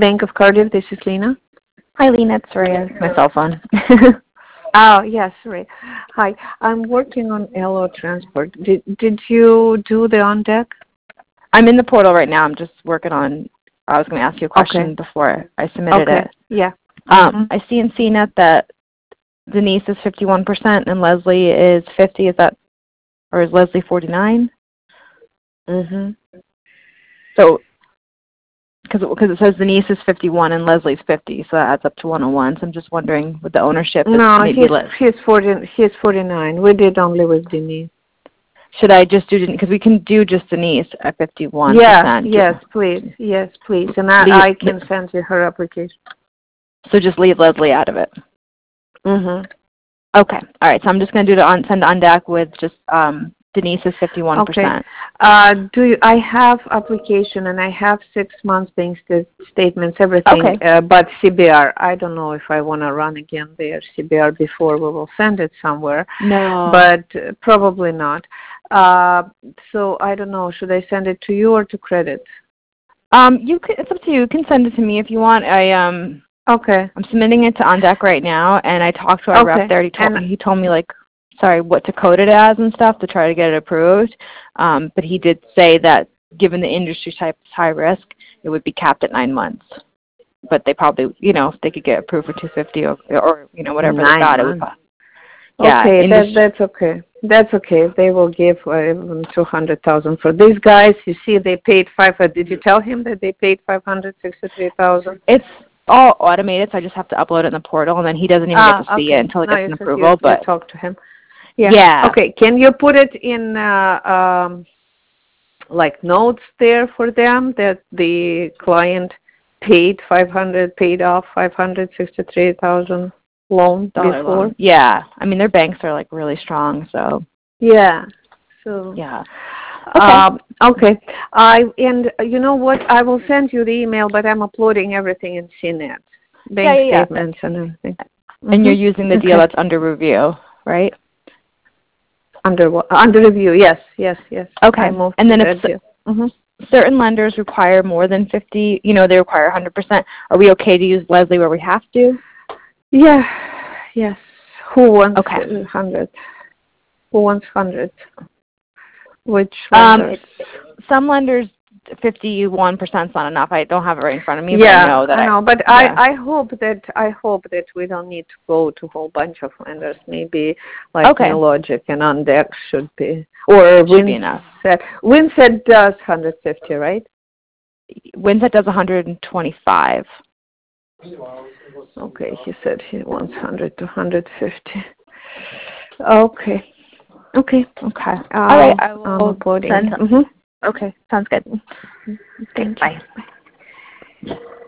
Bank of Cardiff. This is Lena. Hi, Lena. It's Rhea. My cell phone. Oh, yes, right. Hi. I'm working on LO Transport. Did you do the on deck? I'm in the portal right now. I'm just working on. I was going to ask you a question before I submitted it. Yeah. I see in CNET that Denise is 51% and Leslie is 50. Is that, or is Leslie 49? So, because it says Denise is 51 and Leslie's 50, so that adds up to 101. So I'm just wondering, with the ownership, he's 49. We did only with Denise. Should I just do, because we can do just Denise at 51%? Yes, please. Yes, please. And I can send you her application. So just leave Leslie out of it. Okay. All right. So I'm just going to do send on deck with just Denise is 51%. Okay. I have application and I have 6 months bank statements, everything. Okay. But CBR, I don't know if I want to run again there. CBR before we will send it somewhere. No. But probably not. So I don't know. Should I send it to you or to credit? It's up to you. You can send it to me if you want. Okay. I'm submitting it to OnDeck right now, and I talked to our rep there. He told me what to code it as and stuff to try to get it approved. But he did say that given the industry type is high risk, it would be capped at 9 months. But they probably, if they could get approved for 250 or whatever they got, it would. Yeah. Okay, that's okay. That's okay. They will give 200,000 for these guys. You see, they paid Did you tell him that they paid 563,000? It's all automated, so I just have to upload it in the portal, and then he doesn't even get to see it until it gets an approval. But talk to him. Yeah. Okay. Can you put it in notes there for them that the client paid off 563,000 loan before? Yeah. I mean, their banks are really strong, so. Yeah. So. Yeah. Okay. And you know what? I will send you the email, but I'm uploading everything in CNET. Bank statements and everything. And you're using the deal that's under review, right? Under review, yes. Okay. And then if certain lenders require more than 50, they require 100%. Are we okay to use Leslie where we have to? Yeah. Yes. Who wants 100? Who wants 100? Which lenders? Some lenders, 51% is not enough. I don't have it right in front of me, but yeah, I know that I know. But I hope that we don't need to go to a whole bunch of lenders. Maybe Logic and OnDeck should be, or should be enough. Windset does 150, right? Windset does 125. Okay, he said he wants 100 to 150. Okay. All right. I will send. Okay, sounds good. Thank you. Bye.